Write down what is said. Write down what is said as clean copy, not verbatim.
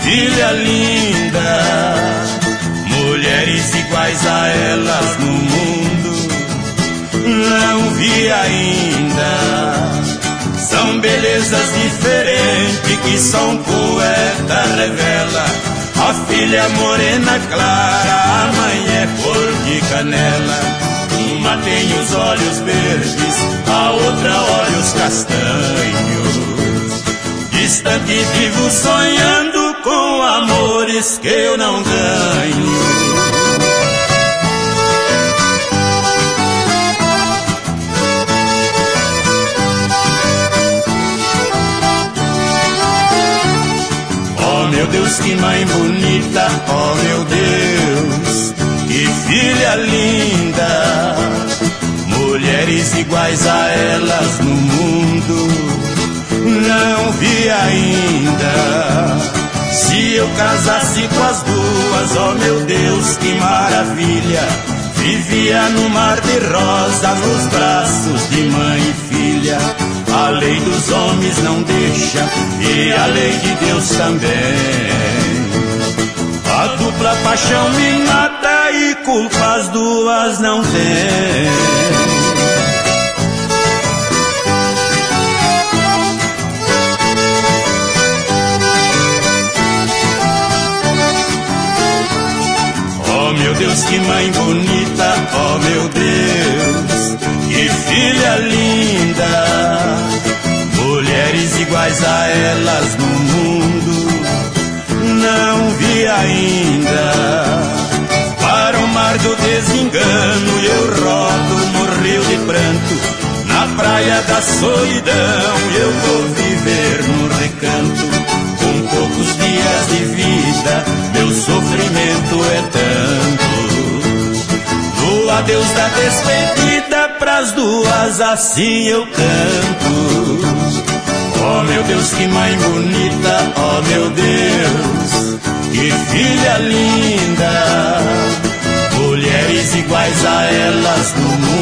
filha linda, mulheres iguais a elas no mundo não vi ainda. São belezas diferentes que só um poeta revela. A filha morena clara, a mãe é cor de canela. Uma tem os olhos verdes, a outra olhos castanhos. Distante vivo sonhando com amores que eu não ganho. Oh meu Deus, que mãe bonita, oh meu Deus, que filha linda. Mulheres iguais a elas no mundo não vi ainda. Se eu casasse com as duas, oh meu Deus, que maravilha. Vivia no mar de rosa, nos braços de mãe e filha. A lei dos homens não deixa, e a lei de Deus também. A dupla paixão me mata e culpa as duas não tem. Oh meu Deus, que mãe bonita, oh meu Deus, que filha linda. Mulheres iguais a elas no mundo não vi ainda. Para o mar do desengano eu rodo no rio de pranto. Na praia da solidão eu vou viver no recanto. Com poucos dias de vida, meu sofrimento é tanto. No adeus da despedida, pras duas assim eu canto. Oh meu Deus, que mãe bonita, oh meu Deus, que filha linda. Mulheres iguais a elas no mundo